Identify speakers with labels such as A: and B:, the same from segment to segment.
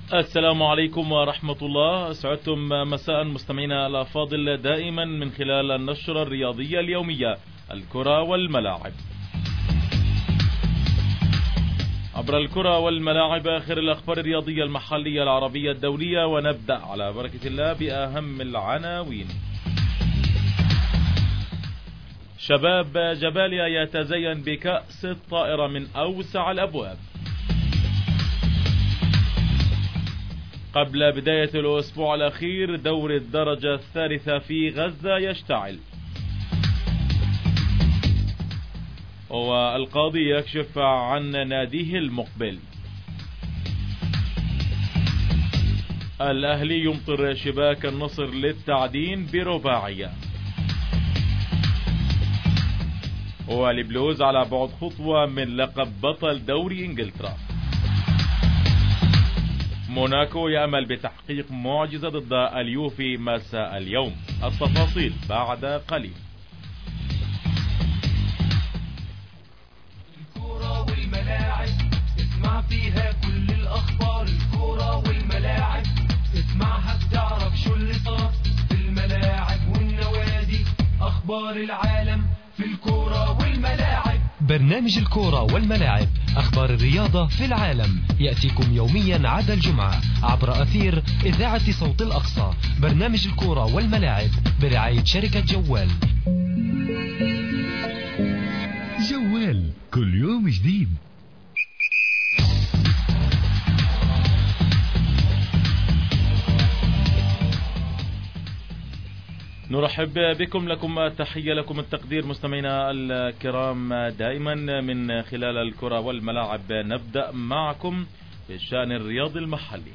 A: السلام عليكم ورحمة الله. سعدتم مساء مستمعينا الأفاضل دائما من خلال النشرة الرياضية اليومية الكرة والملاعب. عبر الكرة والملاعب آخر الأخبار الرياضية المحلية العربية الدولية، ونبدأ على بركة الله بأهم العناوين. شباب جباليا يتزين بكأس الطائرة من أوسع الأبواب. قبل بداية الأسبوع الأخير دوري الدرجة الثالثة في غزة يشتعل، والقاضي يكشف عن ناديه المقبل. الأهلي يمطر شباك النصر للتعدين برباعية، والبلوز على بعد خطوة من لقب بطل دوري إنجلترا. موناكو يأمل بتحقيق معجزة ضد اليوفي مساء اليوم. التفاصيل بعد قليل.
B: الكرة والملاعب اسمع فيها كل الأخبار. الكرة والملاعب اسمعها بتعرف شو اللي صار في الملاعب والنوادي. أخبار العالم في الكرة والملاعب.
C: برنامج الكرة والملاعب، أخبار الرياضة في العالم، يأتيكم يوميا عدا الجمعة عبر أثير إذاعة صوت الأقصى. برنامج الكرة والملاعب برعاية شركة جوال.
D: جوال كل يوم جديد.
A: نرحب بكم، لكم تحية، لكم التقدير مستمعينا الكرام دائما من خلال الكرة والملاعب. نبدأ معكم بالشأن الرياضي المحلي.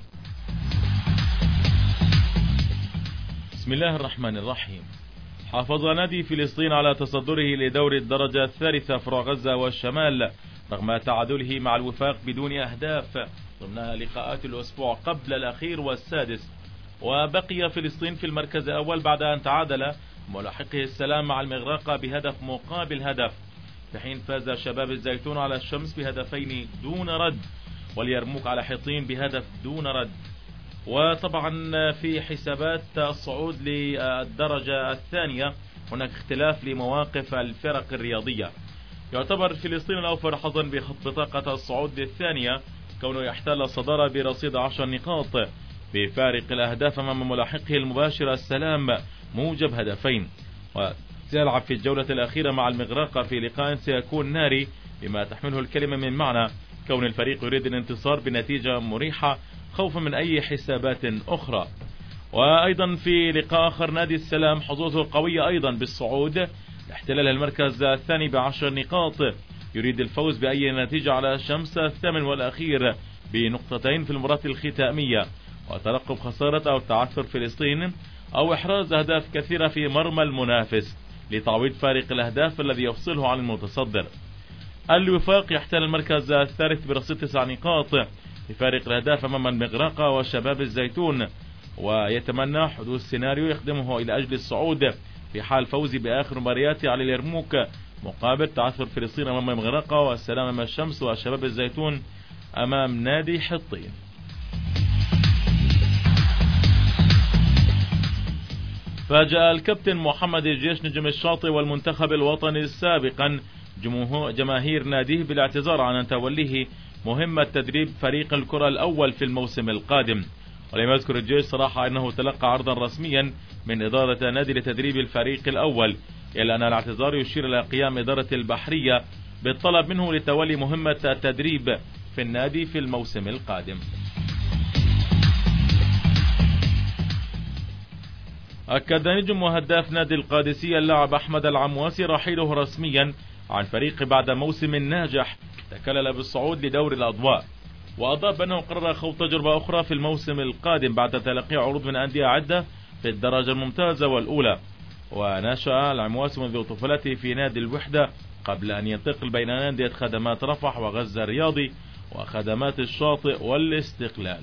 A: بسم الله الرحمن الرحيم. حافظ نادي فلسطين على تصدره لدوري الدرجة الثالثة فروع غزة والشمال رغم تعادله مع الوفاق بدون أهداف ضمن لقاءات الأسبوع قبل الأخير والسادس، وبقي فلسطين في المركز الأول بعد أن تعادل ملاحقه السلام مع المغرقة بهدف مقابل هدف، في حين فاز شباب الزيتون على الشمس بهدفين دون رد، واليرموك على حطين بهدف دون رد. وطبعا في حسابات الصعود للدرجة الثانية هناك اختلاف لمواقف الفرق الرياضية. يعتبر فلسطين الأوفر حظا بطاقة الصعود للثانية كونه يحتل الصدارة برصيد 10 نقاط بفارق الأهداف أمام ملاحقه المباشر السلام موجب هدفين، وسيلعب في الجولة الأخيرة مع المغرقة في لقاء سيكون ناري بما تحمله الكلمة من معنى كون الفريق يريد الانتصار بنتيجة مريحة خوفا من أي حسابات أخرى. وأيضا في لقاء آخر نادي السلام حظوظه قوية أيضا بالصعود لاحتلال المركز الثاني ب10 نقاط، يريد الفوز بأي نتيجة على الشمس الثامن والأخير بنقطتين في المباراة الختامية، وترقب خسارة أو تعثر فلسطين أو إحراز أهداف كثيرة في مرمى المنافس لتعويض فارق الأهداف الذي يفصله عن المتصدر. الوفاق يحتل المركز الثالث برصيد 9 نقاط بفارق الأهداف أمام المغرقة وشباب الزيتون، ويتمنى حدوث سيناريو يخدمه إلى أجل الصعود في حال فوزي بآخر مبارياته على اليرموك مقابل تعثر فلسطين أمام المغرقة والسلام أمام الشمس وشباب الزيتون أمام نادي حطين. فاجأ الكابتن محمد الجيش نجم الشاطئ والمنتخب الوطني سابقا جماهير ناديه بالاعتذار عن توليه مهمة تدريب فريق الكرة الأول في الموسم القادم. ولم يذكر الجيش صراحة أنه تلقى عرضا رسميا من إدارة نادي لتدريب الفريق الأول، إلا أن الاعتذار يشير إلى قيام إدارة البحرية بالطلب منه لتولي مهمة التدريب في النادي في الموسم القادم. أكد نجم وهداف نادي القادسية اللاعب أحمد العمواسي رحيله رسميا عن فريقه بعد موسم ناجح تكلل بالصعود لدور الأضواء، وأضاف أنه قرر خوض تجربة أخرى في الموسم القادم بعد تلقي عروض من أندية عدة في الدرجة الممتازة والأولى. ونشأ العمواسي منذ طفولته في نادي الوحدة قبل أن ينتقل بين أندية خدمات رفح وغزة الرياضي وخدمات الشاطئ والاستقلال.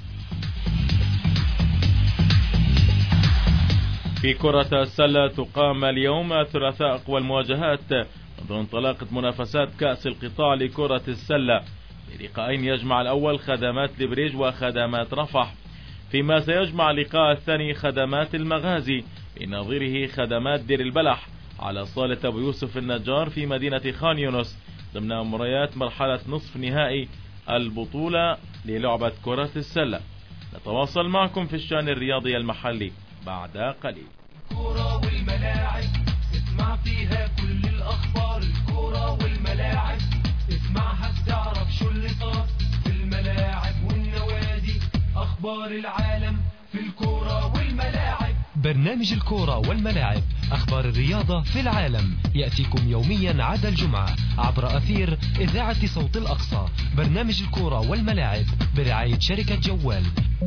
A: في كرة السلة تقام اليوم الثلاثاء أقوى المواجهات ضمن انطلاقة منافسات كأس القطاع لكرة السلة للقاءين يجمع الأول خدمات لبريج وخدمات رفح، فيما سيجمع اللقاء الثاني خدمات المغازي بنظيره خدمات دير البلح على صالة أبو يوسف النجار في مدينة خان يونس ضمن مباريات مرحلة نصف نهائي البطولة للعبة كرة السلة. نتواصل معكم في الشأن الرياضي المحلي بعد قليل.
B: الكرة والملاعب اسمع فيها كل الأخبار، الكرة والملاعب اسمعها بتعرف شو اللي صار في الملاعب والنوادي، أخبار العالم في الكرة والملاعب.
C: برنامج الكورة والملاعب، أخبار الرياضة في العالم، يأتيكم يوميا عدا الجمعة عبر أثير إذاعة صوت الأقصى. برنامج الكورة والملاعب برعاية شركة جوال.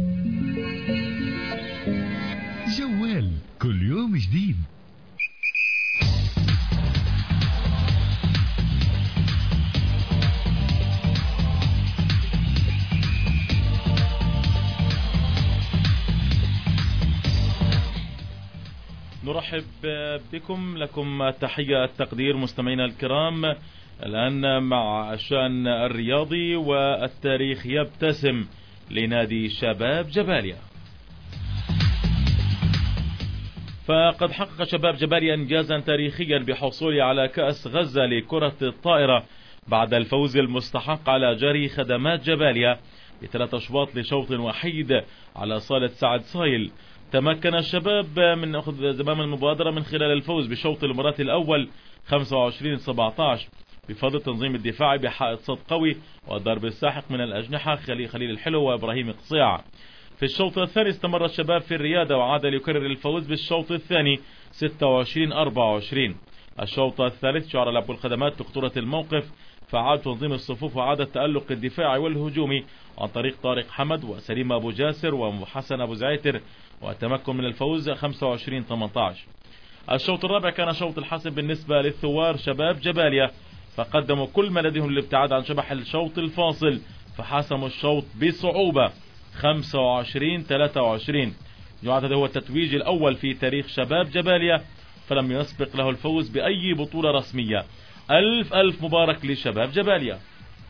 D: جوال كل يوم جديد.
A: نرحب بكم، لكم تحية التقدير مستمعينا الكرام. الآن مع الشأن الرياضي، والتاريخ يبتسم لنادي شباب جباليا. فقد حقق شباب جباليا إنجازا تاريخيا بحصوله على كأس غزة لكرة الطائرة بعد الفوز المستحق على جري خدمات جباليا ب3 أشواط لشوط وحيد على صالة سعد صايل. تمكن الشباب من أخذ زمام المبادرة من خلال الفوز بشوط المباراة الأول 25-17 بفضل تنظيم الدفاع بحائط صد قوي والضرب الساحق من الأجنحة خليل الحلو وإبراهيم قصيع. في الشوط الثاني استمر الشباب في الريادة وعاد ليكرر الفوز بالشوط الثاني 26-24. الشوط الثالث شعر لعب الخدمات بخطورة الموقف، فعاد تنظيم الصفوف وعاد التألق الدفاعي والهجومي عن طريق طارق حمد وسليم أبو جاسر وحسن أبو زعيتر، والتمكن من الفوز 25-18. الشوط الرابع كان شوط الحسم بالنسبة للثوار شباب جباليا، فقدموا كل ما لديهم للابتعاد عن شبح الشوط الفاصل، فحسموا الشوط بصعوبة 25-23. يعد هذا هو التتويج الأول في تاريخ شباب جباليا، فلم يسبق له الفوز بأي بطولة رسمية. ألف مبارك لشباب جباليا.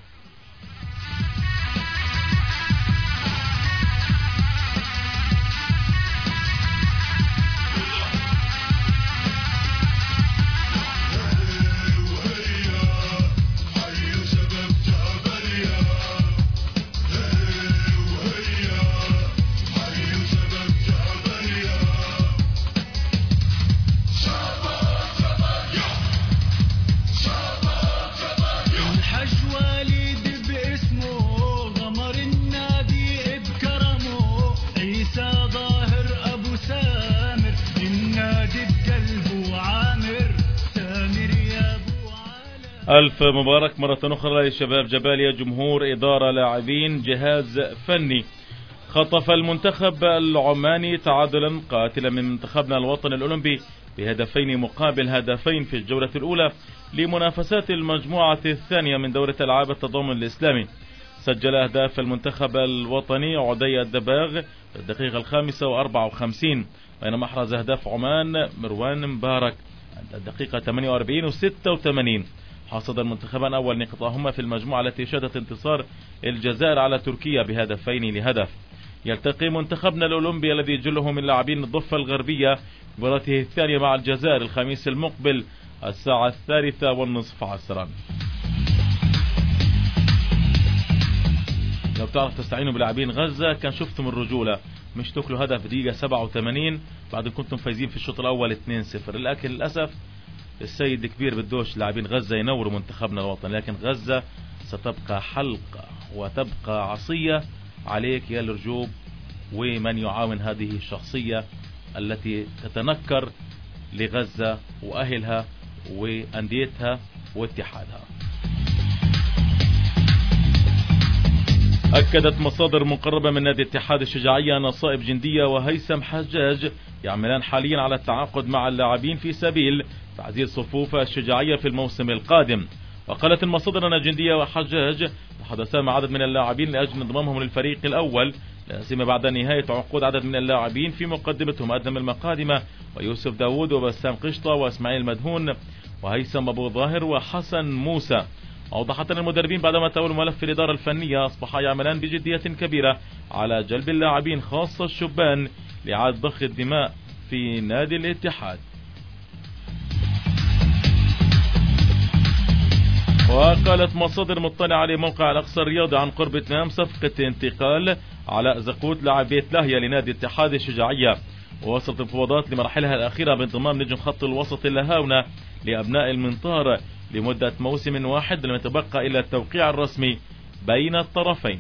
A: ألف مبارك مرة أخرى لشباب جباليا، جمهور، إدارة، لاعبين، جهاز فني. خطف المنتخب العماني تعادلا قاتلا من منتخبنا الوطني الأولمبي بهدفين مقابل هدفين في الجولة الأولى لمنافسات المجموعة الثانية من دورة ألعاب التضامن الإسلامي. سجل أهداف المنتخب الوطني عدي الدباغ في الدقيقة 55، بينما أحرز أهداف عمان مروان مبارك عند الدقيقة 48 و86. حصد المنتخبان أول نقطهما في المجموعة التي شهدت انتصار الجزائر على تركيا بهدفين لهدف. يلتقي منتخبنا الأولمبي الذي جله من لاعبين الضفة الغربية مباراته الثانية مع الجزائر الخميس المقبل الساعة 3:30 عصرا. لو بتعرف تستعينوا بلاعبين غزة كان شفتم الرجولة، مش تاكلوا هدف دقيقة 87 بعد كنتم فايزين في الشوط الأول 2-0. لكن للأسف السيد كبير بدوش لاعبين غزة ينوروا منتخبنا الوطني، لكن غزة ستبقى حلقة وتبقى عصية عليك يا الرجوب ومن يعاون هذه الشخصية التي تتنكر لغزة وأهلها وأنديتها واتحادها. أكدت مصادر مقربة من نادي اتحاد الشجاعية أن نصائب جندية وهيثم حجاج يعملان حاليا على التعاقد مع اللاعبين في سبيل تعزيز صفوف الشجاعية في الموسم القادم. وقالت المصادر أن جندية وحجاج تحدثا مع عدد من اللاعبين لأجل انضمامهم للفريق الأول، لا سيما بعد نهاية عقود عدد من اللاعبين في مقدمتهم أدم المقادمة ويوسف داوود وبسام قشطة واسماعيل مدهون وهيثم أبو ظاهر وحسن موسى. أوضحت أن المدربين بعدما تولوا ملف الإدارة الفنية أصبحا يعملان بجدية كبيرة على جلب اللاعبين خاصة الشبان لإعادة ضخ الدماء في نادي الاتحاد. وقالت مصادر مطلعة لموقع الأقصى الرياضي عن قرب اتمام صفقة انتقال علاء زقوت لاعب بيت لاهيا لنادي الاتحاد الشجاعية. ووصلت المفاوضات لمراحلها الأخيرة بانضمام نجم خط الوسط اللاهاونة لأبناء المنطار لمدة موسم واحد، لم يتبقى إلا التوقيع الرسمي بين الطرفين.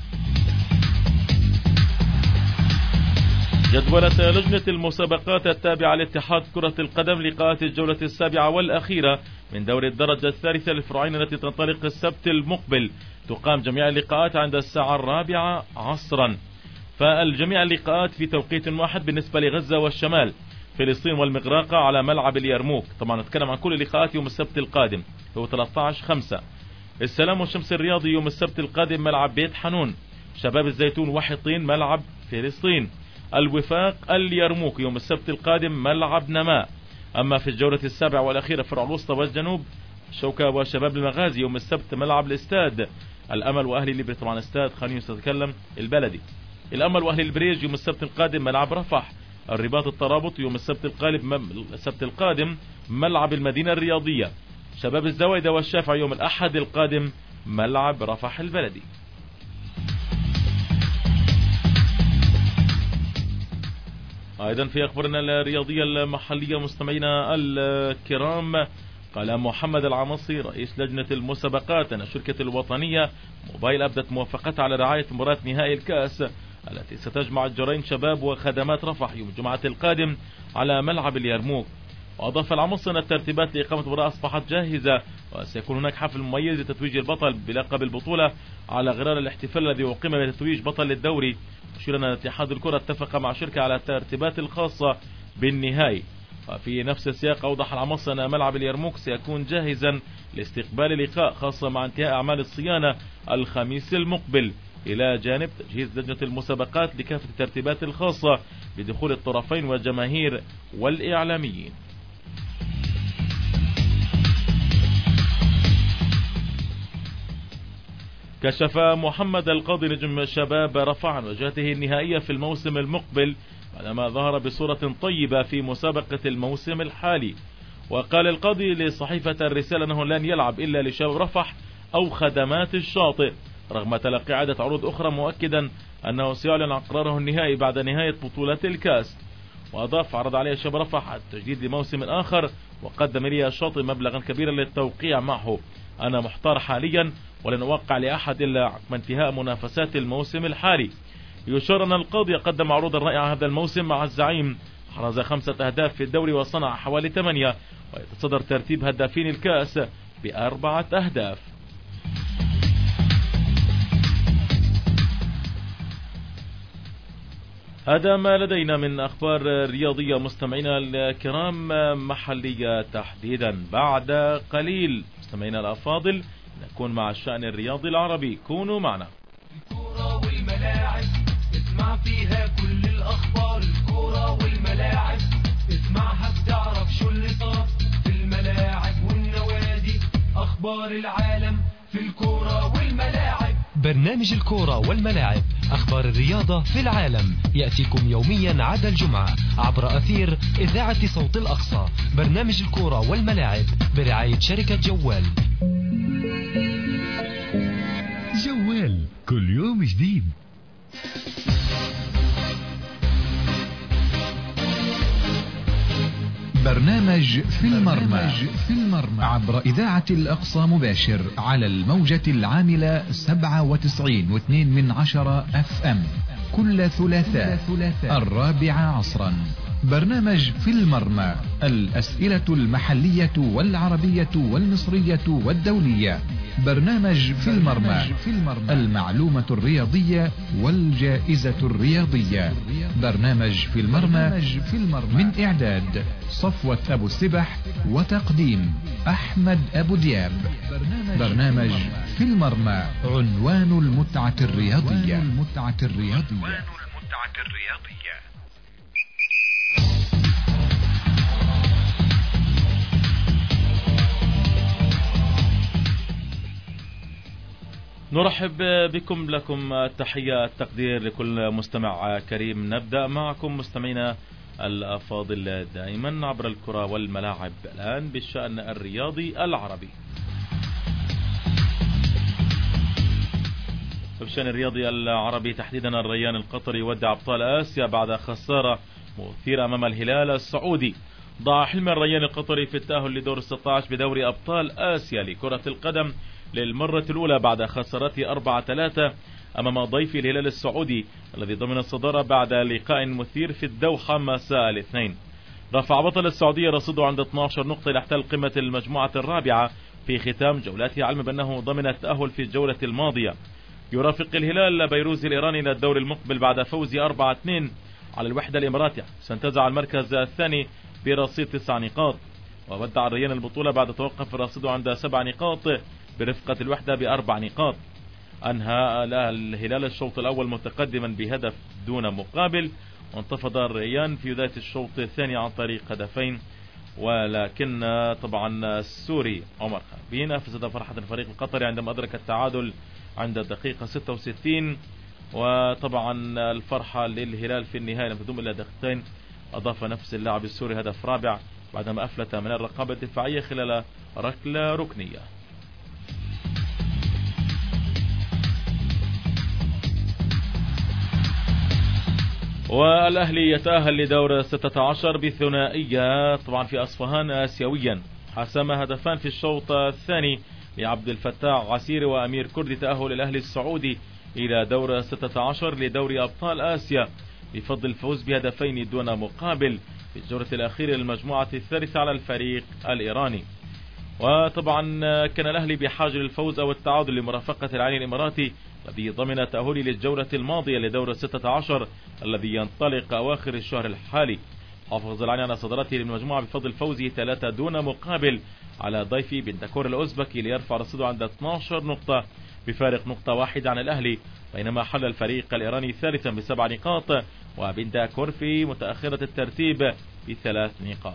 A: جدولة لجنة المسابقات التابعة لاتحاد كرة القدم لقاءات الجولة السابعة والأخيرة من دوري الدرجة الثالثة للفرعين التي تنطلق السبت المقبل. تقام جميع اللقاءات عند الساعة 4 عصرا، فالجميع اللقاءات في توقيت واحد بالنسبة لغزة والشمال، فلسطين والمغراقة على ملعب اليرموك. طبعا نتكلم عن كل اللقاءات يوم السبت القادم هو 13/5. السلام والشمس الرياضي يوم السبت القادم ملعب بيت حنون. شباب الزيتون وحيطين ملعب فلسطين. الوفاق اليرموك يوم السبت القادم ملعب نماء. أما في الجولة السابعة والأخيرة فرع الوسطى والجنوب شوكة وشباب المغازي يوم السبت ملعب الاستاد. الأمل وأهلي ليبري طبعا استاد خلينا نتكلم البلدي. الأمل وأهلي البريج يوم السبت القادم ملعب رفح. الرباط الترابط يوم السبت القادم ملعب المدينة الرياضية. شباب الزوايدة والشافع يوم الأحد القادم ملعب رفح البلدي. أيضا في أخبارنا الرياضية المحلية مستمعينا الكرام، قال محمد العمصي رئيس لجنة المسابقات أن الشركة الوطنية موبايل أبدت موافقتها على رعاية مباراة نهائي الكأس التي ستجمع الجرين شباب وخدمات رفح يوم الجمعة القادم على ملعب اليرموك. وأضاف العمصي أن الترتيبات لإقامة المباراة أصبحت جاهزة، وسيكون هناك حفل مميز لتتويج البطل بلقب البطولة على غرار الاحتفال الذي أقيم بتتويج بطل الدوري. مشيرا أن اتحاد الكرة اتفق مع شركة على الترتيبات الخاصة بالنهائي. وفي نفس السياق أوضح العمصي أن ملعب اليرموك سيكون جاهزا لاستقبال لقاء خاصة مع انتهاء أعمال الصيانة الخميس المقبل، إلى جانب تجهيز لجنة المسابقات لكافة الترتيبات الخاصة بدخول الطرفين والجماهير والإعلاميين. كشف محمد القاضي نجم شباب رفح عن وجهته النهائية في الموسم المقبل بعدما ظهر بصورة طيبة في مسابقة الموسم الحالي. وقال القاضي لصحيفة الرسالة أنه لن يلعب إلا لشباب رفح أو خدمات الشاطئ رغم تلقي عدة عروض أخرى، مؤكدا أنه سيعلن عن قراره النهائي بعد نهاية بطولة الكاس. وأضاف عرض عليه شباب رفح التجديد لموسم آخر، وقدم لي الشاطئ مبلغا كبيرا للتوقيع معه. أنا محتار حاليا ولن أوقع لأحد إلا عقب انتهاء منافسات الموسم الحالي. يشار أن القاضي قدم عروضا رائعة هذا الموسم مع الزعيم، حرز 5 أهداف في الدوري وصنع حوالي 8، ويتصدر ترتيب هدافين الكأس ب4 أهداف. هذا ما لدينا من أخبار رياضية مستمعينا الكرام محلية تحديدا. بعد قليل مستمعينا الأفاضل نكون مع الشأن الرياضي العربي، كونوا معنا.
B: الكرة والملاعب اسمع فيها كل الأخبار. الكرة والملاعب اسمعها بتعرف شو اللي صار في الملاعب والنوادي. أخبار العالم في الكرة والملاعب.
C: برنامج الكرة والملاعب، أخبار الرياضة في العالم، يأتيكم يوميا عدا الجمعة عبر أثير إذاعة صوت الأقصى. برنامج الكرة والملاعب برعاية شركة جوال.
D: جوال كل يوم جديد. برنامج في المرمى عبر إذاعة الأقصى مباشر على الموجة العاملة 97.2 FM كل ثلاثاء 4 عصرا. برنامج في المرمى، الأسئلة المحلية والعربية والمصرية والدولية. برنامج في المرمى، المعلومة الرياضية والجائزة الرياضية. برنامج في المرمى من إعداد صفوة أبو السبح وتقديم أحمد أبو دياب. برنامج في المرمى، عنوان المتعة الرياضية.
A: نرحب بكم، لكم تحية التقدير لكل مستمع كريم. نبدأ معكم مستمعينا الأفاضل دائما عبر الكرة والملاعب، الآن بالشأن الرياضي العربي. بالشأن الرياضي العربي تحديدا، الريان القطري يودع أبطال آسيا بعد خسارة مثيرة أمام الهلال السعودي. ضاع حلم الريان القطري في التأهل لدور 16 بدوري أبطال آسيا لكرة القدم للمرة الأولى بعد خسارته 4-3 أمام ضيف الهلال السعودي الذي ضمن الصدارة بعد لقاء مثير في الدوحة مساء الاثنين. رفع بطل السعودية رصيده عند 12 نقطة ليحتل قمة المجموعة الرابعة في ختام جولته، علما بأنه ضمن التأهل في الجولة الماضية. يرافق الهلال بيروز الإيراني إلى الدور المقبل بعد فوز 4-2 على الوحدة الإماراتي، سينتزع المركز الثاني برصيد 9 نقاط. وودع الريان البطولة بعد توقف رصيده عند 7 نقاط برفقة الوحدة ب4 نقاط. أنهى الهلال الشوط الأول متقدما بهدف دون مقابل، وانتفض الريان في بداية الشوط الثاني عن طريق هدفين، ولكن طبعا السوري عمر خابين أفسد فرحة الفريق القطري عندما أدرك التعادل عند الدقيقة 66. وطبعا الفرحة للهلال في النهاية لم تدوم إلا دقيقتين، أضاف نفس اللاعب السوري هدف رابع بعدما أفلت من الرقابة الدفاعية خلال ركلة ركنية. والأهلي يتأهل لدور 16 بثنائية طبعا في أصفهان آسيويا. حسم هدفان في الشوط الثاني لعبد الفتاح عسيري وأمير كردي تأهل الأهلي السعودي إلى دور 16 لدوري أبطال آسيا بفضل الفوز بهدفين دون مقابل في الجولة الأخيرة للمجموعة الثالثة على الفريق الإيراني. وطبعا كان الأهلي بحاجة للفوز أو التعادل لمرافقة العين الإماراتي الذي ضمن تأهله للجولة الماضية لدور 16 الذي ينطلق أواخر الشهر الحالي. حافظ العين على صدارته للمجموعة بفضل فوزه 3 دون مقابل على ضيفي بنتاكور الأوزبكي ليرفع رصيده عند 12 نقطة بفارق نقطة واحدة عن الأهلي، بينما حل الفريق الإيراني ثالثا ب7 نقاط وبنتاكور في متأخرة الترتيب ب3 نقاط.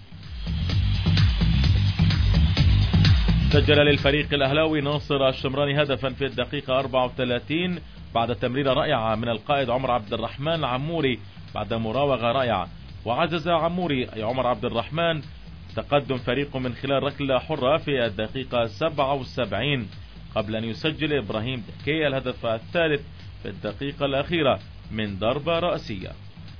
A: سجل للفريق الأهلاوي ناصر الشمراني هدفا في الدقيقة 34 بعد تمريرة رائعة من القائد عمر عبد الرحمن عموري بعد مراوغة رائعة. وعزز عموري أي عمر عبد الرحمن تقدم فريقه من خلال ركلة حرة في الدقيقة 77 قبل أن يسجل إبراهيم دكي الهدف الثالث في الدقيقة الأخيرة من ضربة رأسية.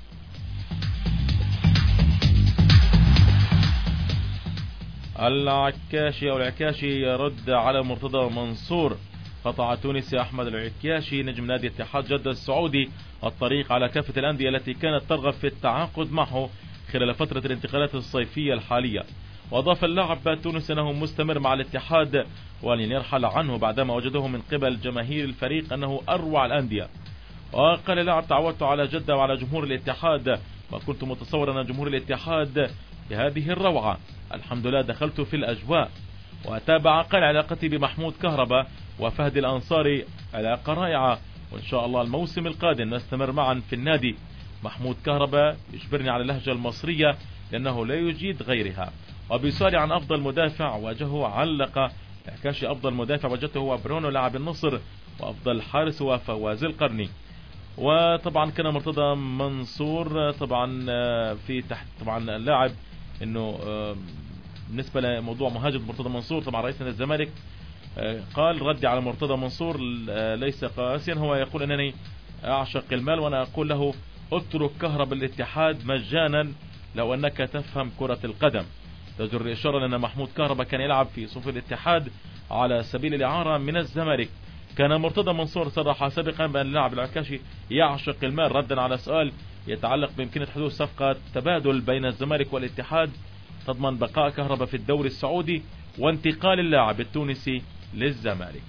A: العكاشي يرد على مرتضى منصور. قطع التونسي أحمد العكاشي نجم نادي اتحاد جدة السعودي الطريق على كافة الأندية التي كانت ترغب في التعاقد معه خلال فترة الانتقالات الصيفية الحالية. وأضاف اللاعب التونسي أنه مستمر مع الاتحاد ولن يرحل عنه بعدما وجده من قبل جماهير الفريق أنه أروع الأندية. وقال اللاعب: تعودت على جدة وعلى جمهور الاتحاد، ما كنت متصورا أن جمهور الاتحاد بهذه الروعة. الحمد لله دخلت في الأجواء. وتابع قال: علاقتي بمحمود كهربا وفهد الأنصاري علاقة رائعة، وإن شاء الله الموسم القادم نستمر معا في النادي. محمود كهربا يجبرني على اللهجة المصرية لأنه لا يجيد غيرها. وبيسأل عن أفضل مدافع واجهه علق العكاشي: أفضل مدافع وجدته هو برونو لاعب النصر، وأفضل حارس هو فواز القرني. وطبعا كان مرتضى منصور طبعا في تحت طبعا اللاعب انه بالنسبة لموضوع مهاجم مرتضى منصور طبعا رئيس نادي الزمالك قال ردي على مرتضى منصور ليس قاسيا، هو يقول انني اعشق المال وانا اقول له اترك كهرباء الاتحاد مجانا لو انك تفهم كرة القدم. تجر الاشارة لان محمود كهرباء كان يلعب في صفوف الاتحاد على سبيل الاعارة من الزمالك. كان مرتضى منصور صرح سابقا بان اللاعب العكاشي يعشق المال ردا على سؤال يتعلق بإمكانية حدوث صفقة تبادل بين الزمالك والاتحاد تضمن بقاء كهرباء في الدوري السعودي وانتقال اللاعب التونسي للزمالك.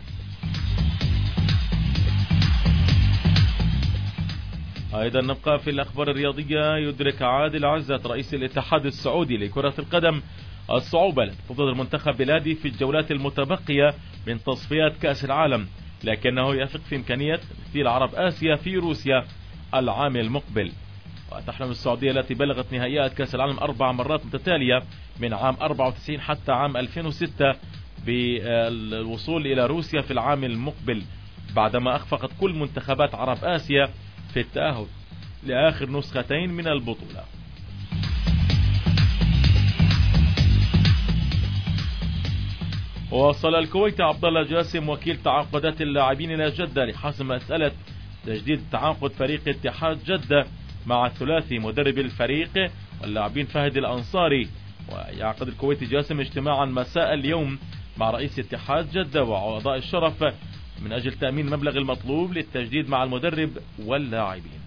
A: ايضا نبقى في الاخبار الرياضية. يدرك عادل عزت رئيس الاتحاد السعودي لكرة القدم الصعوبة لتفضل المنتخب بلادي في الجولات المتبقية من تصفيات كأس العالم، لكنه يثق في إمكانية تمثيل عرب آسيا في روسيا العام المقبل. وتحلم السعودية التي بلغت نهائيات كأس العالم 4 مرات متتالية من عام 94 حتى عام 2006 بالوصول إلى روسيا في العام المقبل، بعدما أخفقت كل منتخبات عرب آسيا في التأهل لآخر نسختين من البطولة. وصل الكويتي عبد الله جاسم وكيل تعاقدات اللاعبين إلى جدة لحسم مسألة تجديد تعاقد فريق اتحاد جدة مع الثلاثي مدرب الفريق واللاعبين فهد الأنصاري. ويعقد الكويتي جاسم اجتماعا مساء اليوم مع رئيس اتحاد جدة وأعضاء الشرف من أجل تأمين المبلغ المطلوب للتجديد مع المدرب واللاعبين.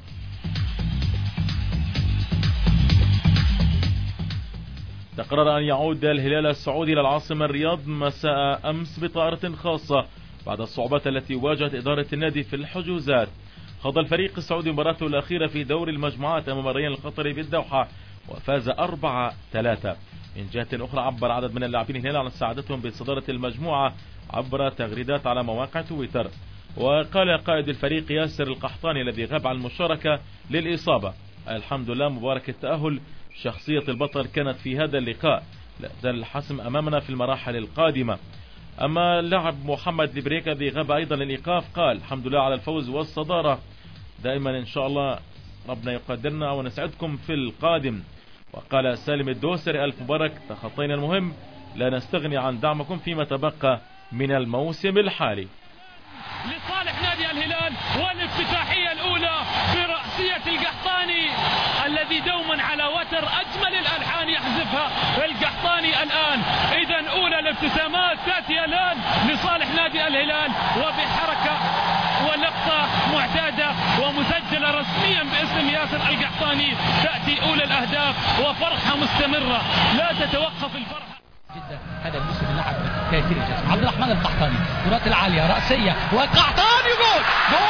A: تقرر أن يعود الهلال السعودي إلى العاصمة الرياض مساء أمس بطائرة خاصة بعد الصعوبات التي واجهت إدارة النادي في الحجوزات. خاض الفريق السعودي مباراته الأخيرة في دور المجموعات أمام الريان القطري بالدوحة وفاز 4-3. من جهة أخرى عبر عدد من اللاعبين الهلال عن سعادتهم بصدارة المجموعة عبر تغريدات على مواقع تويتر. وقال قائد الفريق ياسر القحطاني الذي غاب عن المشاركة للإصابة: الحمد لله مبارك التأهل، شخصية البطل كانت في هذا اللقاء، لا زال الحسم أمامنا في المراحل القادمة. أما اللاعب محمد البريك الذي غاب أيضا للإيقاف قال: الحمد لله على الفوز والصدارة، دائما إن شاء الله ربنا يقدرنا ونسعدكم في القادم. وقال سالم الدوسري: ألف مبارك، تخطينا المهم، لا نستغني عن دعمكم فيما تبقى من الموسم الحالي.
E: لصالح نادي الهلال والافتتاحية الأولى برأسية القحطاني الذي دوما على وتر أجمل الألحان يحذفها القحطاني الآن. إذن أولى الابتسامات تأتي الآن لصالح نادي الهلال وبحركة ولقطة معتادة ومسجلة رسميا باسم ياسر القحطاني تأتي أولى الأهداف وفرحة مستمرة لا تتوقف الفرحة
F: جدا. هذا الموسم اللعب كثير جدا. عبد الرحمن القحطاني كرات العالية رأسية والقحطاني جول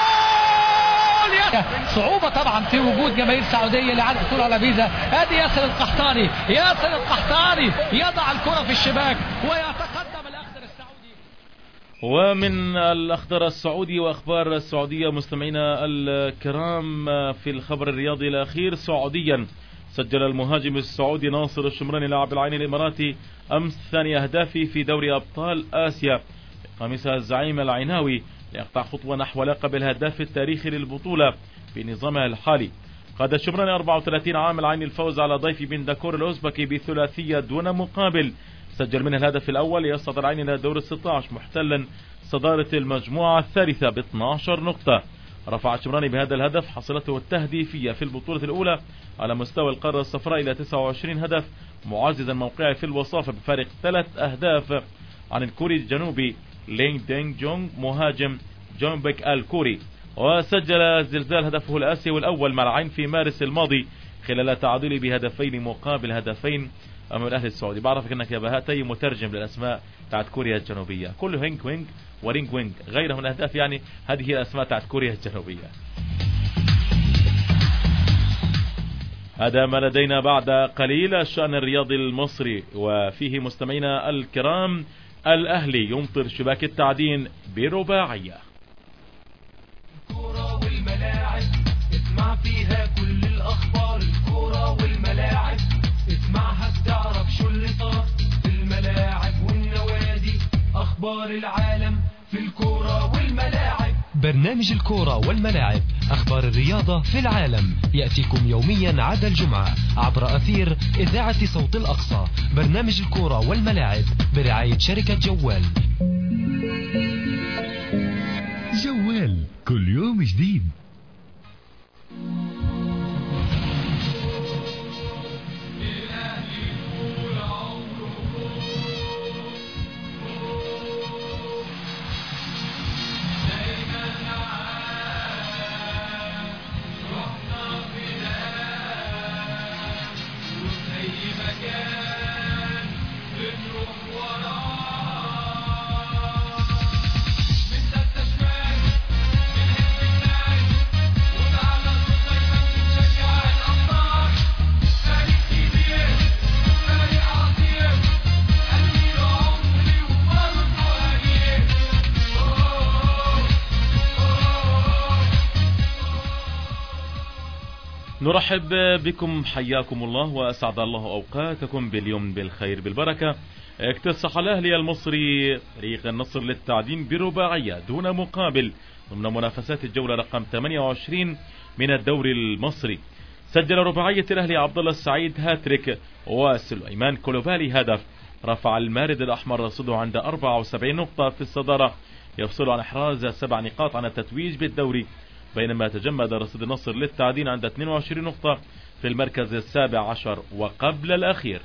F: صعوبة طبعا في وجود جماهير سعودية لعدد الكرة على فيزا. هذه ياسر القحطاني، ياسر القحطاني يضع الكرة في الشباك ويتقدم الأخضر السعودي.
A: ومن الأخضر السعودي وأخبار السعودية مستمعينا الكرام، في الخبر الرياضي الأخير سعوديا، سجل المهاجم السعودي ناصر الشمراني لاعب العين الإماراتي أمس ثاني أهدافه في دوري أبطال آسيا قميصها الزعيم العيناوي ليقطع خطوة نحو لقب الهداف التاريخي للبطولة بنظامها الحالي. قاد الشمراني 34 عام العين الفوز على ضيف بن داكور الأوزبكي بثلاثية دون مقابل، سجل منها الهدف الأول ليصعد العين إلى دور 16 محتلا صدارة المجموعة الثالثة ب 12 نقطة. رفع الشمراني بهذا الهدف حصلته التهديفية في البطولة الأولى على مستوى القارة الصفراء إلى 29 هدف، معززا موقعه في الوصافة بفارق 3 أهداف عن الكوري الجنوبي لينغ دينغ جونغ مهاجم جونبك الكوري. وسجل زلزال هدفه الآسيوي الأول مع العين في مارس الماضي خلال تعادله بهدفين مقابل هدفين أمام الأهلي السعودي. بعرفك أنك يا بهاتي مترجم للأسماء تاعت كوريا الجنوبية، كله هينك وينج ورينج وينج، غيرهم الأهداف يعني هذه هي الأسماء تاعت كوريا الجنوبية. هذا ما لدينا بعد قليل الشأن الرياضي المصري، وفيه مستمعينا الكرام الأهلي يمطر شباك التعدين برباعية.
B: الكورة والملاعب اسمع فيها كل الأخبار، الكورة والملاعب اسمعها بتعرف شو اللي صار في الملاعب والنوادي، أخبار العالم في الكورة والملاعب.
C: برنامج الكورة والملاعب، أخبار الرياضة في العالم، يأتيكم يوميا عدا الجمعة عبر أثير إذاعة صوت الأقصى. برنامج الكورة والملاعب برعاية شركة جوال.
G: جوال كل يوم جديد.
A: نرحب بكم، حياكم الله وأسعد الله أوقاتكم باليوم بالخير بالبركة. اكتسح الأهلي المصري فريق النصر للتعدين برباعية دون مقابل ضمن منافسات الجولة رقم 28 من الدوري المصري. سجل رباعية الأهلي عبد الله السعيد هاتريك وسليمان كولوبالي هدف، رفع المارد الأحمر رصيده عند 74 نقطة في الصدارة، يفصل عن إحراز 7 نقاط عن التتويج بالدوري، بينما تجمد رصيد النصر للتعدين عند 22 نقطة في المركز السابع عشر وقبل الأخير.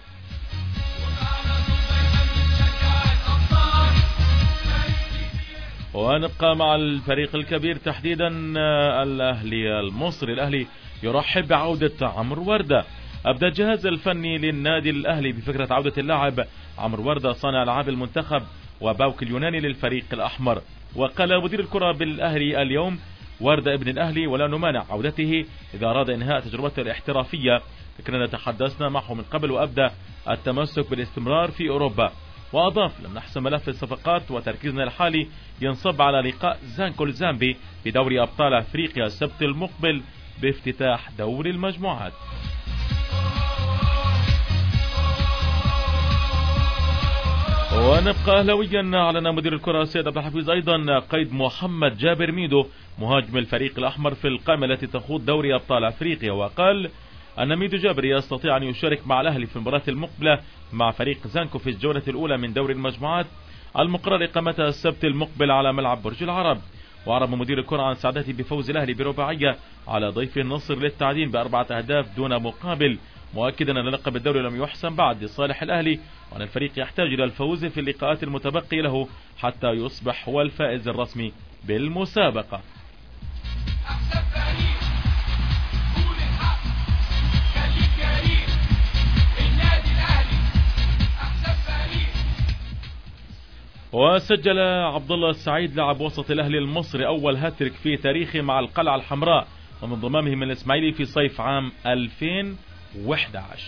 A: ونبقى مع الفريق الكبير تحديدا الأهلي المصري. الأهلي يرحب بعودة عمرو وردة. أبدأ الجهاز الفني للنادي الأهلي بفكرة عودة اللاعب عمرو وردة صانع ألعاب المنتخب وباوك اليوناني للفريق الأحمر. وقال مدير الكرة بالأهلي اليوم: وردة ابن الأهلي ولا نمانع عودته إذا أراد إنهاء تجربته الاحترافية، لكننا تحدثنا معه من قبل وأبدأ التمسك بالاستمرار في أوروبا. وأضاف: لم نحسم ملف الصفقات وتركيزنا الحالي ينصب على لقاء زانكو الزامبي في دوري أبطال أفريقيا السبت المقبل بافتتاح دوري المجموعات. ونبقى أهلاويا. أعلن مدير الكرة السيد عبد الحفيظ أيضا قيد محمد جابر ميدو مهاجم الفريق الأحمر في القائمة التي تخوض دوري أبطال أفريقيا، وقال أن ميدو جابر يستطيع أن يشارك مع الأهلي في المباراة المقبلة مع فريق زانكو في الجولة الأولى من دوري المجموعات المقرر إقامتها السبت المقبل على ملعب برج العرب. وأعرب مدير الكرة عن سعادته بفوز الأهلي برباعية على ضيف النصر للتعدين ب4 أهداف دون مقابل، مؤكدا أن لقب الدوري لم يحسم بعد لصالح الأهلي، وأن الفريق يحتاج إلى الفوز في اللقاءات المتبقية له حتى يصبح هو الفائز الرسمي بالمسابقة. وسجل عبد الله السعيد لاعب وسط الأهلي المصري أول هاتريك في تاريخه مع القلعة الحمراء ومن ضمامه من الإسماعيلي في صيف عام 2011.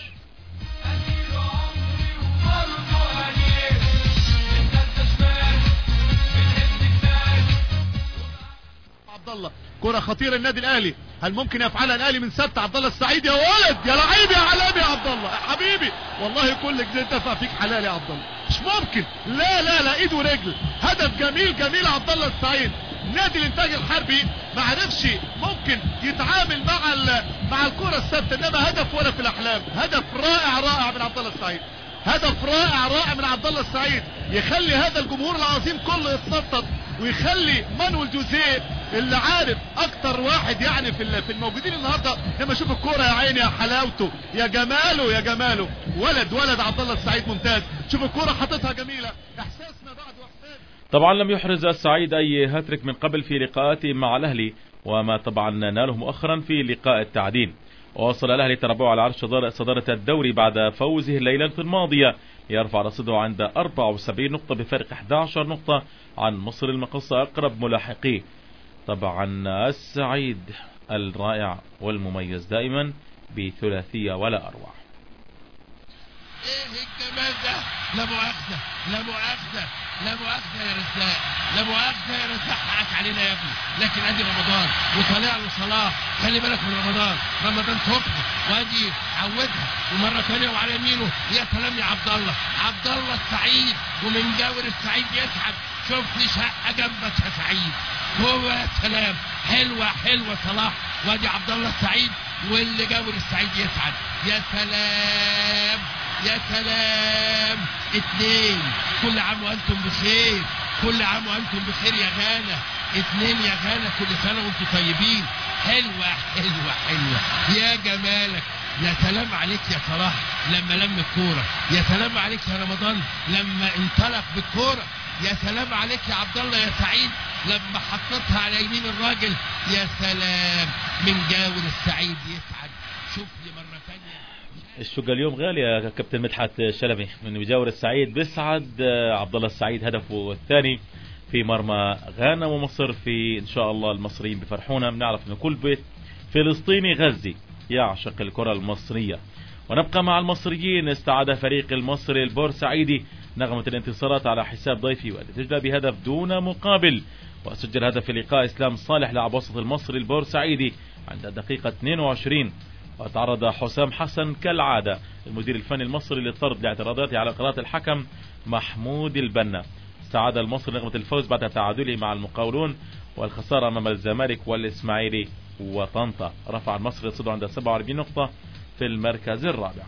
H: عبد الله كرة خطيرة النادي الأهلي، هل ممكن يفعلها الأهلي من سبت عبد الله السعيد؟ يا ولد يا لعيب يا علامي يا عبد الله يا حبيبي، والله كل جنيه دفع فيك حلال يا عبد الله، مش ممكن، لا لا لا، ايد ورجل، هدف جميل جميل عبد الله السعيد. نادي الانتاج الحربي ما عرفش ممكن يتعامل مع الكرة الثابتة، انما هدف ولا في الاحلام، هدف رائع رائع من عبد الله السعيد، هدف رائع رائع من عبد الله السعيد، يخلي هذا الجمهور العظيم كله يتنطط، ويخلي مانويل جوزيه اللي عارف اكتر واحد يعني في الموجودين النهارده لما اشوف الكوره يا عيني يا حلاوته يا جماله يا جماله، ولد عبد الله السعيد ممتاز، شوف الكوره حاططها جميله، احساسنا بعد واحساس.
A: طبعا لم يحرز السعيد اي هاتريك من قبل في لقاءاته مع الاهلي، وما طبعا ناله مؤخرا في لقاء التعدين. ووصل الاهلي تربعه على عرش صدارة الدوري بعد فوزه الليلة الماضية، يرفع رصيده عند 74 نقطة بفارق 11 نقطة عن مصر المقصة أقرب ملاحقيه. طبعا السعيد الرائع والمميز دائما بثلاثية ولا أروع.
I: ايه الجمال ده؟ لا مؤاخذة لا مؤاخذة لا مؤاخذة يا رزاق، لا مؤاخذة يا رزاق، حقك علينا يا ابني، لكن ادي رمضان وطالع له صلاح، خلي بالك من رمضان صبح، وادي عودها ومرة ثانية وعلى يمينه، يا سلام يا عبد الله السعيد، ومن جاور السعيد يسعد، شوف لي شقة جنبك يا سعيد، هو يا سلام، حلوة صلاح، وادي عبد الله السعيد، واللي جاور السعيد يسعد، يا سلام يا سلام، 2، كل عام وانتم بخير، كل عام وانتم بخير يا غانا، 2 يا غانا، كل سنة وانتم طيبين، حلوة يا جمالك، يا سلام عليك يا صلاح لما لم الكورة، يا سلام عليك يا رمضان لما انطلق بالكورة، يا سلام عليك يا عبد الله يا سعيد لما حطتها على يمين الراجل، يا سلام، من جاور السعيد يسعد، شوف لي مرة ثانية.
A: الشقة اليوم غالية يا كابتن مدحت شلبي، من بجاور السعيد بيسعد عبد الله السعيد هدفه الثاني في مرمى غانا ومصر، في ان شاء الله المصريين بفرحونا، بنعرف ان كل بيت فلسطيني غزي يعشق الكرة المصرية. ونبقى مع المصريين. استعاد فريق المصري البورسعيدي نغمة الانتصارات على حساب ضيفي وادي دجلة بهدف دون مقابل، وسجل هدف في لقاء اسلام صالح لاعب وسط المصري البورسعيدي عند الدقيقة 22. وتعرض حسام حسن كالعادة المدير الفني المصري للطرد لاعتراضاته على قرارات الحكم محمود البنا. استعاد المصري نغمة الفوز بعد تعادله مع المقاولون والخسارة أمام الزمالك والإسماعيلي وطنطا. رفع المصري رصيده عند 47 نقطة في المركز الرابع.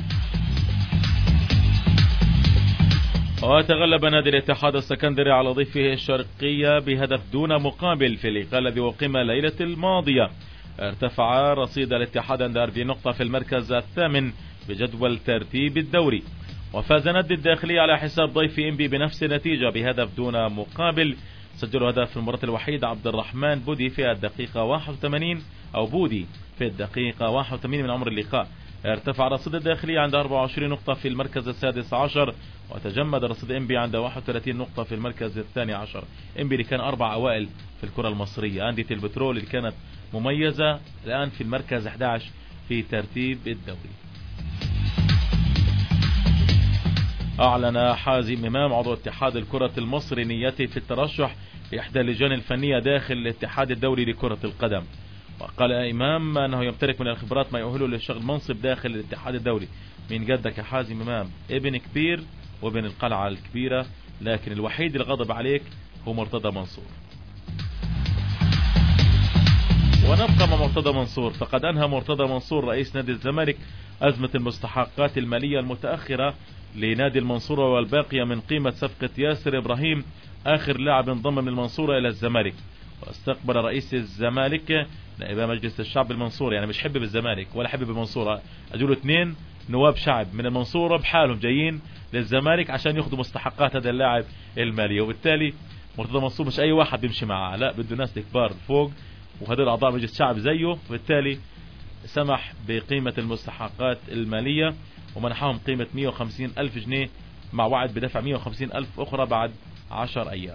A: وتغلب نادي الاتحاد السكندري على ضيفه الشرقية بهدف دون مقابل في اللقاء الذي أقيم ليلة الماضية. ارتفع رصيد الاتحاد عند 40 نقطة في المركز الثامن بجدول ترتيب الدوري. وفاز نادي الداخلية على حساب ضيف إنبي بنفس النتيجة بهدف دون مقابل. سجل هدف في المباراة الوحيدة عبد الرحمن بودي في الدقيقة 81 أو بودي في الدقيقة 81 من عمر اللقاء. ارتفع رصيد الداخلية عند 24 نقطة في المركز السادس عشر، وتجمد رصيد إنبي عند 31 نقطة في المركز الثاني عشر. إنبي اللي كان 4 أوائل في الكرة المصرية. أندية البترول اللي كانت مميزة الآن في المركز 11 في ترتيب الدوري. أعلن حازم إمام عضو اتحاد الكرة المصري نيته في الترشح لإحدى اللجان الفنية داخل الاتحاد الدولي لكرة القدم. وقال إمام أنه يمتلك من الخبرات ما يؤهله لشغل منصب داخل الاتحاد الدولي. من قدك يا حازم إمام؟ ابن كبير وابن القلعة الكبيرة، لكن الوحيد اللي غضب عليك هو مرتضى منصور. ونبقى مع مرتضى منصور. فقد أنهى مرتضى منصور رئيس نادي الزمالك أزمة المستحقات المالية المتأخرة لنادي المنصورة والباقية من قيمة صفقة ياسر إبراهيم آخر لاعب انضم من المنصورة إلى الزمالك. واستقبل رئيس الزمالك نائب مجلس الشعب المنصوري، يعني مش حب بالزمالك ولا حب بالمنصورة، أجولوا 2 نواب شعب من المنصورة بحالهم جايين للزمالك عشان ياخذوا مستحقات هذا اللاعب المالية. وبالتالي مرتضى منصور مش أي واحد بيمشي معاه، لا بده ناس كبار فوق، وهذول أعضاء مجلس الشعب زيه. وبالتالي سمح بقيمة المستحقات المالية ومنحهم قيمة 150 ألف جنيه مع وعد بدفع 150 ألف أخرى بعد 10 أيام.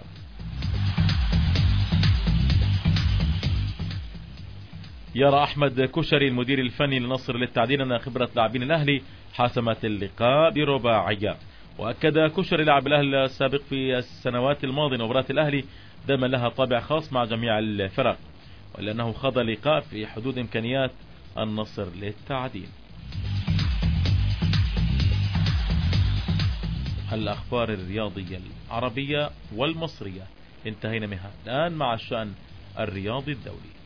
A: يرى أحمد كشري المدير الفني لنصر للتعدين أن خبرة لاعبين الأهلي حاسمت اللقاء برباعية. وأكد كشري لاعب الأهلي السابق في السنوات الماضية مباراة الأهلي دائما لها طابع خاص مع جميع الفرق، ولأنه خاض لقاء في حدود إمكانيات النصر للتعدين. الأخبار الرياضية العربية والمصرية انتهينا منها. الآن مع الشأن الرياضي الدولي.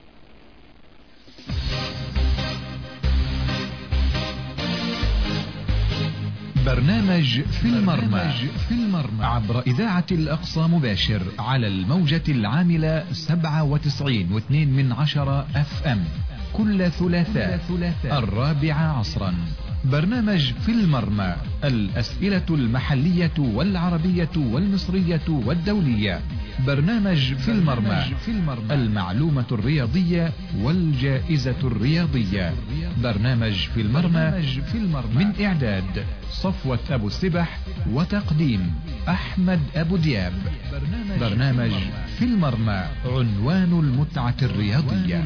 D: برنامج في المرمى عبر إذاعة الأقصى مباشر على الموجة العاملة 97.2 FM كل ثلاثاء 4 عصرا. برنامج في المرمى، الأسئلة المحلية والعربية والمصرية والدولية. برنامج في المرمى، المعلومة الرياضية والجائزة الرياضية. برنامج في المرمى من إعداد صفوة أبو السبح وتقديم أحمد أبو دياب. برنامج في المرمى عنوان المتعة الرياضية.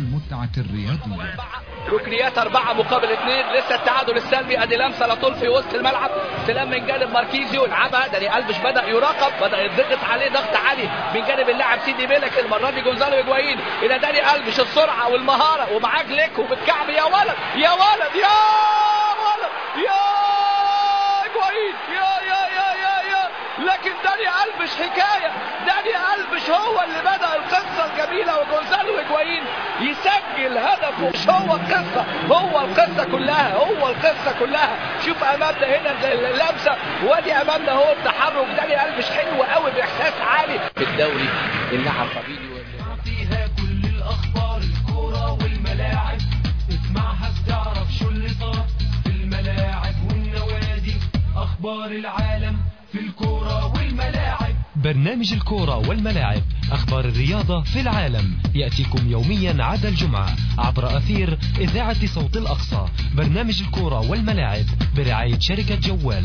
F: ركنيات 4 مقابل 2. لسه التعادل السلبي. ادي لمسه على طول في وسط الملعب، استلام من جانب ماركيزيو، يلعبها داني ألفيش بدا يراقب، بدا يضغط عليه ضغط عالي من جانب اللاعب سيدي بيلك. المره دي جونزالو هيجوايين الى داني ألفيش، السرعه والمهاره ومعاه جليك وبالكعب. يا ولد يا ولد يا ولد يا هيجوايين يا لكن داني ألفيش حكايه. داني ألفيش هو اللي بدا القصه الجميله، وجونزالو هيجوايين يسجل هدفه. مش هو القصه، هو القصه كلها. شوف امامنا هنا اللمسه، وادي امامنا هو التحرك. داني ألفيش حلو قوي باحساس عالي في الدوري. اللاعب فابينيو
B: فيها كل الاخبار، الكوره والملاعب، اسمعها بتعرف شو اللي صار في الملاعب والنوادي. اخبار العالم في الكوره والملاعب.
C: برنامج الكورة والملاعب، أخبار الرياضة في العالم، يأتيكم يوميا عدا الجمعة عبر أثير إذاعة صوت الأقصى. برنامج الكورة والملاعب برعاية شركة جوال.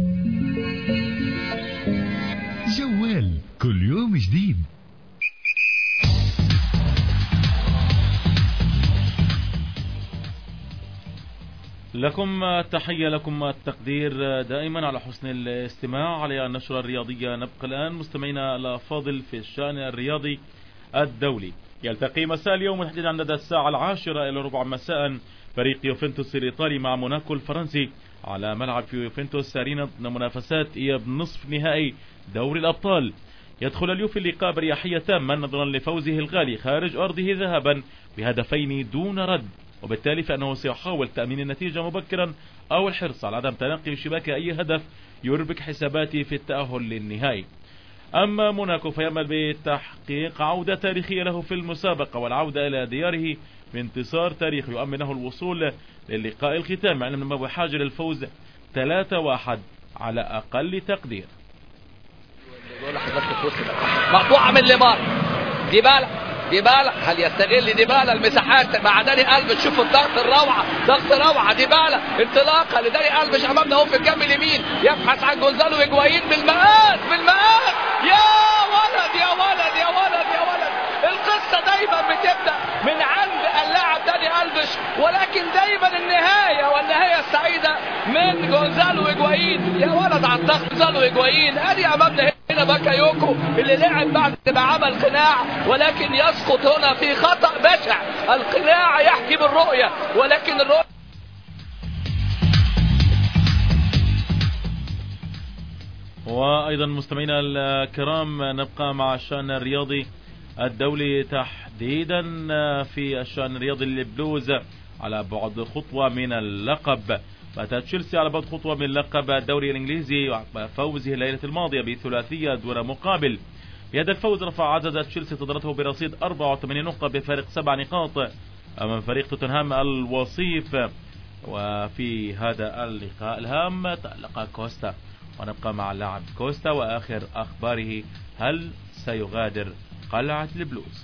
G: جوال كل يوم جديد.
A: لكم التحية، لكم التقدير دائما على حسن الاستماع على النشرة الرياضية. نبقى الآن مستمعينا الأفاضل في الشأن الرياضي الدولي. يلتقي مساء اليوم تحديدا عند الساعة 10:15 مساء فريق يوفنتوس الإيطالي مع موناكو الفرنسي على ملعب في يوفنتوس أرينا منافسات إياب نصف نهائي دوري الأبطال. يدخل اليوفي اللقاء برياحية تامة نظرا لفوزه الغالي خارج أرضه ذهابا بهدفين دون رد، وبالتالي فإنه سيحاول تأمين النتيجة مبكرا أو الحرص على عدم تلقي شباك أي هدف يربك حساباته في التأهل للنهائي. أما موناكو فيأمل بتحقيق عودة تاريخية له في المسابقة والعودة إلى دياره بانتصار تاريخي يؤمن له الوصول للقاء الختام، علما أنه بحاجة للفوز 3-1 على أقل تقدير.
F: مقطوعة من ليمار، ديبالا هل يستغل ديبالا المساحات مع داني ألفيش؟ شوفوا الضغط الروعة، ضغط روعة ديبالا، انطلاقة لداني ألفيش أمامنا هو في الجنب اليمين يبحث عن جونزالو هيجوايين بالمقاس يا ولد القصة دايما بتبدأ من عند اللاعب داني ألفيش، ولكن دايما النهاية السعيدة من جونزالو هيجوايين. يا ولد على الضغط جونزالو هيجوايين. ادي امامنا هنا باكايوكو اللي لعب بعد ما عمل قناع، ولكن يسقط هنا في خطأ بشع. القناع يحكي بالرؤية، ولكن الرؤية
A: وأيضا مستمعينا الكرام نبقى مع الشأن الرياضي الدولي تحديدا في الشأن الرياضي البلوز على بعد خطوة من اللقب. بات تشيلسي على بعد خطوة من لقب الدوري الإنجليزي فوزه الليلة الماضية بثلاثية دون مقابل. بهذا الفوز رفع عدد تشيلسي صدرته برصيد 84 نقطة بفارق 7 نقاط أمام فريق توتنهام الوصيف. وفي هذا اللقاء الهام تألق كوستا، ونبقى مع اللاعب كوستا وآخر أخباره، هل سيغادر قلعة البلوز؟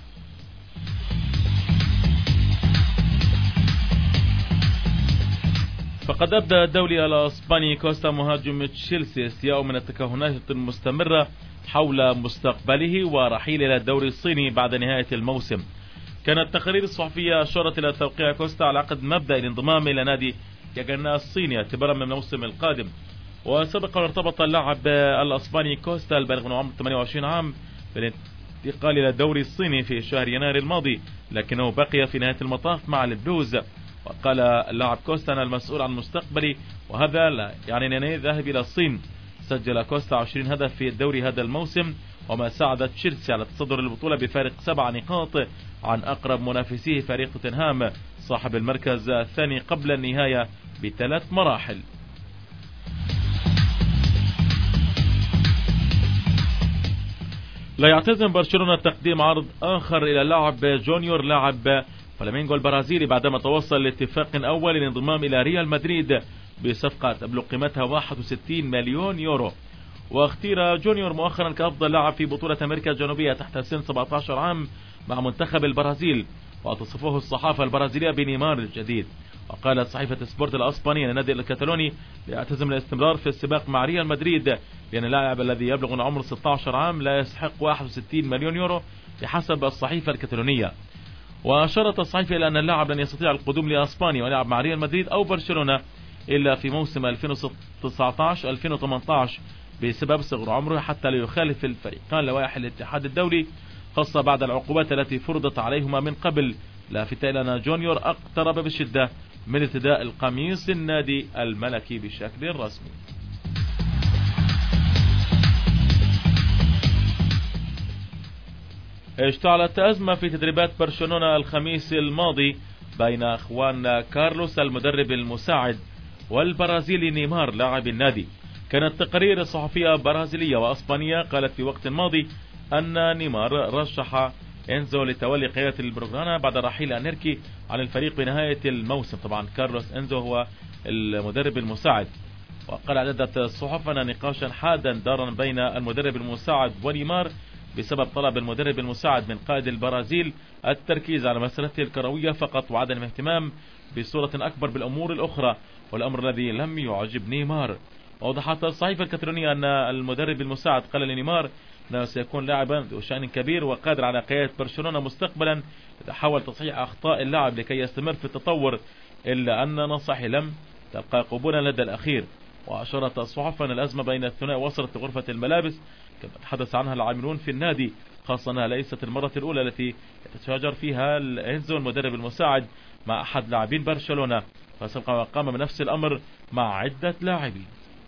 A: فقد أبدأ الدولي الأسباني كوستا مهاجم تشيلسي استياء من التكهنات المستمرة حول مستقبله ورحيل إلى الدوري الصيني بعد نهاية الموسم. كانت التقارير الصحفية أشارت إلى توقيع كوستا على عقد مبدأ الانضمام إلى نادي ياجانا الصيني اعتبارا من الموسم القادم. وسبق ارتبط اللاعب الأسباني كوستا البالغ من عمر 28 عام بالانتقال إلى الدوري الصيني في شهر يناير الماضي، لكنه بقي في نهاية المطاف مع البلوز. وقال اللاعب كوستا: أنا المسؤول عن مستقبلي، وهذا لا يعني أنني ذاهب إلى الصين. سجل كوستا 20 هدف في الدوري هذا الموسم، وما ساعد تشيلسي على تصدر البطولة بفارق 7 نقاط عن أقرب منافسيه فريق توتنهام صاحب المركز الثاني قبل النهاية ب3 مراحل. لا يعتزم برشلونة تقديم عرض آخر إلى اللاعب جونيور لاعب فلامينغو البرازيلي بعدما توصل لاتفاق أول للانضمام إلى ريال مدريد بصفقة تبلغ قيمتها 61 مليون يورو. واختير جونيور مؤخرا كأفضل لاعب في بطولة أمريكا الجنوبية تحت سن 17 عام مع منتخب البرازيل، وتصفه الصحافة البرازيلية بنيمار الجديد. وقالت صحيفة سبورت الأسبانية أن النادي الكتالوني يعتزم الاستمرار في السباق مع ريال مدريد لأن اللاعب الذي يبلغ من عمر 16 عام لا يستحق 61 مليون يورو بحسب الصحيفة الكتالونية. وأشارت الصحيفة إلى أن اللاعب لن يستطيع القدوم لأسبانيا ويلعب مع ريال مدريد أو برشلونة إلا في موسم 2019-2018 بسبب صغر عمره، حتى لا يخالف الفريقان لوائح الاتحاد الدولي خاصة بعد العقوبات التي فرضت عليهما من قبل، لافتة إلى أن جونيور اقترب بشدة من ارتداء القميص النادي الملكي بشكل رسمي. اشتعلت أزمة في تدريبات برشلونة الخميس الماضي بين أخوان كارلوس المدرب المساعد والبرازيلي نيمار لاعب النادي. كانت تقارير صحفية برازيلية وأسبانية قالت في وقت ماضي أن نيمار رشح إنزو لتولي قيادة البلوغرانا بعد رحيل أنيركي عن الفريق بنهاية الموسم. طبعا كارلوس إنزو هو المدرب المساعد. وقال عدة الصحف أن نقاشا حادا دارا بين المدرب المساعد ونيمار بسبب طلب المدرب المساعد من قائد البرازيل التركيز على مسيرته الكروية فقط وعدم الاهتمام بصورة أكبر بالأمور الأخرى، والأمر الذي لم يعجب نيمار. ووضحت الصحيفة الكتالونية أن المدرب المساعد قال لنيمار أنه سيكون لاعبا ذو شأن كبير وقادر على قيادة برشلونة مستقبلا إذا حاول تصحيح أخطاء اللاعب لكي يستمر في التطور، إلا أن نصائحه لم تلقى قبولا لدى الأخير. وأشارت الصحف أن الأزمة بين الثنائي وصلت لغرفة الملابس كما تحدث عنها العاملون في النادي، خاصة أنها ليست المرة الأولى التي يتشاجر فيها إنزو المدرب المساعد مع أحد لاعبين برشلونة، فسبق وقام بنفس الأمر مع عدة لاعبين.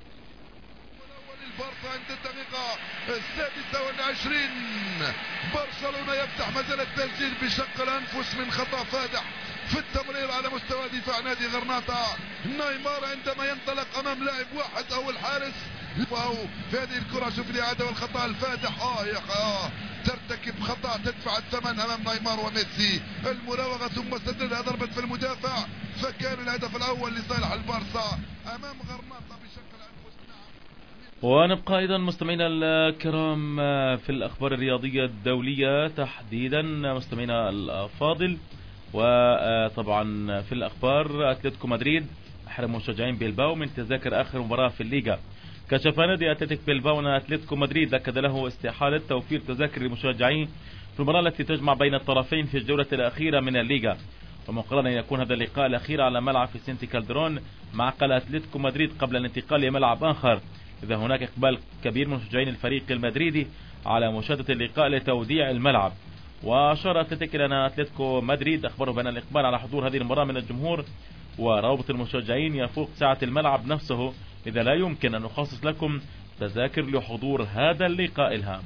J: البارسا عند الدقيقة 26 برشلونة يفتح مجال التسجيل بشق الأنفس من خطأ فادح في التمرير على مستوى دفاع نادي غرناطة. نيمار عندما ينطلق أمام لاعب واحد أو الحارس في هذه الكرة، شوف الإعادة والخطأ الفادح. ترتكب خطأ تدفع الثمن أمام نيمار وميسي. المراوغة ثم سددها ضربة في المدافع، فكان الهدف الأول لصالح البارسا أمام غرناطة بشق الأنفس.
A: ونبقى أيضا مستمعينا الكرام في الأخبار الرياضية الدولية تحديدا مستمعينا الفاضل. وطبعا في الأخبار أتلتيكو مدريد أحرم مشجعين بيلباو من تذاكر آخر مباراة في الليغا. كشف نادي أتلتيك بيلباو أن أتلتيكو مدريد أكد له استحالة توفير تذاكر للمشجعين في المباراة التي تجمع بين الطرفين في الجولة الأخيرة من الليغا، ومقررا أن يكون هذا اللقاء الأخير على ملعب في سينتي كالدرون مع عقل أتلتيكو مدريد قبل الانتقال لملعب آخر، إذا هناك إقبال كبير من مشجعين الفريق المدريدي على مشاهدة اللقاء لتوديع الملعب. وأشار أتلتيك إلى أن أتلتيكو مدريد أخبره بأن الإقبال على حضور هذه المباراة من الجمهور وروابط المشجعين يفوق سعة الملعب نفسه، إذا لا يمكن أن نخصص لكم تذاكر لحضور هذا اللقاء الهام.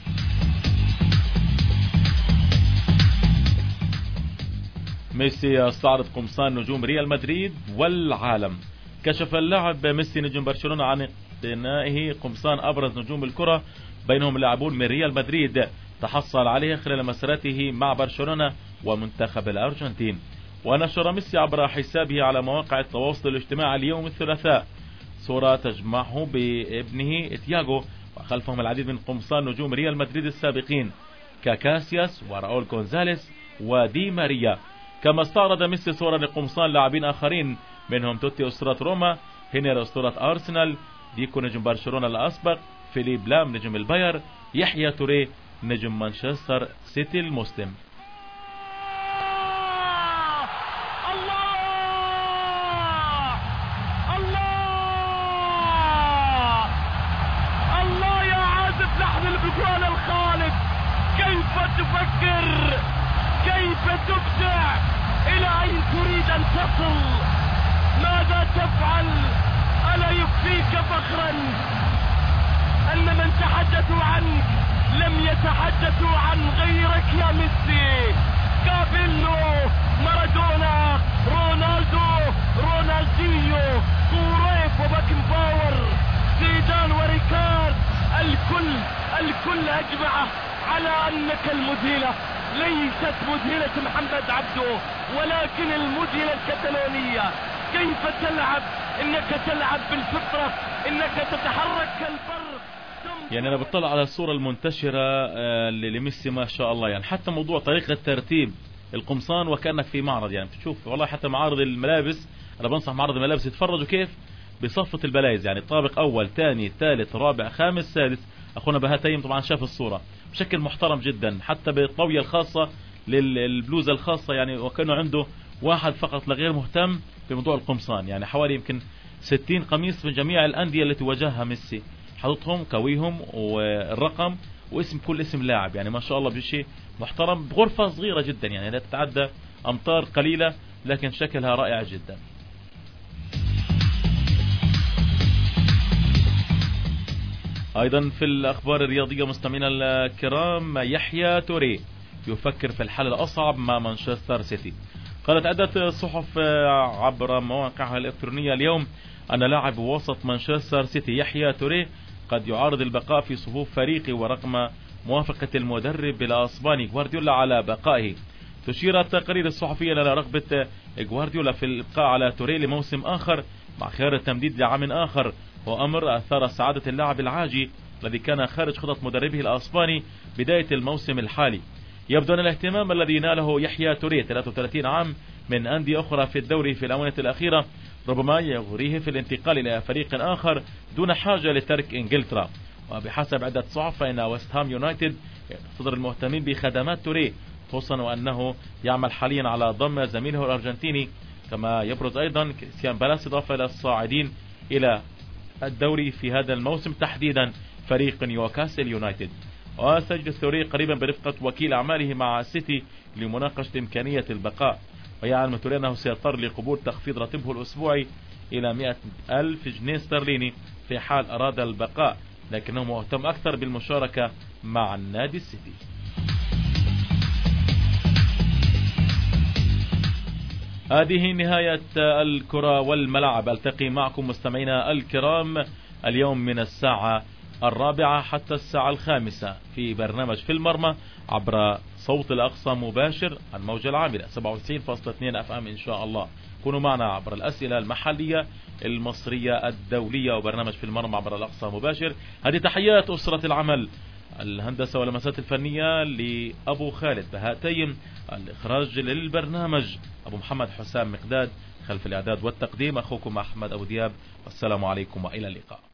A: ميسي يستعرض قمصان نجوم ريال مدريد والعالم. كشف اللاعب ميسي نجم برشلونة عن اقتنائه قمصان أبرز نجوم الكرة، بينهم لاعبون من ريال مدريد تحصل عليه خلال مسيرته مع برشلونة ومنتخب الأرجنتين. ونشر ميسي عبر حسابه على مواقع التواصل الاجتماعي اليوم الثلاثاء صورة تجمعه بابنه تياغو، وخلفهم العديد من قمصان نجوم ريال مدريد السابقين كاكاسياس وراؤول غونزاليس ودي ماريا. كما استعرض ميسي صورة لقمصان لاعبين آخرين منهم توتي أسطورة روما، هنير أسطورة أرسنال، ديكو نجم برشلونة الأسبق، فيليب لام نجم الباير، يحيى توري نجم مانشستر سيتي المسلم.
E: الله يا عازف لحن البطولة الخالد، كيف تفكر، كيف تبدع، إلى أين تريد أن تصل، ماذا تفعل؟ ألا يكفيك فخرا أن من تحدثوا عنك لم يتحدثوا عن غيرك يا ميسي؟ كابيلو، مارادونا، رونالدو، رونالدينيو، كوريف وباكنباور، زيدان وريكارد، الكل أجمع على أنك المذهلة. ليست مذهلة محمد عبده ولكن المذهلة الكتالونية. كيف تلعب؟ انك تلعب بالفطرة، انك تتحرك كالبر.
A: يعني انا بطلع على الصورة المنتشرة لميسي ما شاء الله، يعني حتى موضوع طريقة ترتيب القمصان وكأنك في معرض، يعني بتشوف والله حتى معارض الملابس، انا بنصح معارض الملابس يتفرجوا كيف بصفة البلايز، يعني طابق اول ثاني ثالث رابع خامس سادس. اخونا بهاتيم طبعا شاف الصورة بشكل محترم جدا، حتى بالطاوية الخاصة للبلوزة الخاصة، يعني وكانوا عنده واحد فقط لغير مهتم بموضوع القمصان، يعني حوالي يمكن 60 قميص من جميع الأندية التي واجهها ميسي، حطتهم كويهم والرقم واسم كل اسم لاعب، يعني ما شاء الله بشيء محترم بغرفة صغيرة جدا، يعني لا تتعدى أمتار قليلة لكن شكلها رائع جدا. أيضا في الأخبار الرياضية مستمعينا الكرام، يحيى توري يفكر في الحل الأصعب مع مانشستر سيتي. قالت عدة صحف عبر مواقعها الإلكترونية اليوم أن لاعب وسط مانشستر سيتي يحيى توري قد يعارض البقاء في صفوف فريقه ورغم موافقة المدرب الأسباني غوارديولا على بقائه. تشير التقارير الصحفية إلى رغبة غوارديولا في الإبقاء على توري لموسم آخر مع خيار التمديد لعام آخر، وأمر أثار سعادة اللاعب العاجي الذي كان خارج خطط مدربه الأسباني بداية الموسم الحالي. يبدو أن الاهتمام الذي ناله يحيى توري 33 عام من أندية أخرى في الدوري في الآونة الأخيرة ربما يغريه في الانتقال إلى فريق آخر دون حاجة لترك إنجلترا. وبحسب عدة صحف فإن ويست هام يونايتد يصدر المهتمين بخدمات توري، خصوصا وأنه يعمل حاليا على ضم زميله الأرجنتيني. كما يبرز أيضا كريستيان بالاس إضافة إلى الصاعدين إلى الدوري في هذا الموسم تحديدا فريق نيوكاسل يونايتد. وسجل الثوري قريبا برفقة وكيل أعماله مع سيتي لمناقشة إمكانية البقاء، ويعلم الثوري أنه سيضطر لقبول تخفيض راتبه الأسبوعي إلى 100,000 جنيه استرليني في حال أراد البقاء، لكنه مهتم أكثر بالمشاركة مع النادي السيتي. هذه نهاية الكرة والملعب. ألتقي معكم مستمعينا الكرام اليوم من الساعة 4 حتى الساعة 5 في برنامج في المرمى عبر صوت الأقصى مباشر عن موجة العاملة 97.2 FM إن شاء الله. كونوا معنا عبر الأسئلة المحلية المصرية الدولية وبرنامج في المرمى عبر الأقصى مباشر. هذه تحيات أسرة العمل، الهندسة واللمسات الفنية لأبو خالد بهاتيم، الإخراج للبرنامج أبو محمد حسام مقداد، خلف الإعداد والتقديم أخوكم أحمد أبو دياب. والسلام عليكم وإلى اللقاء.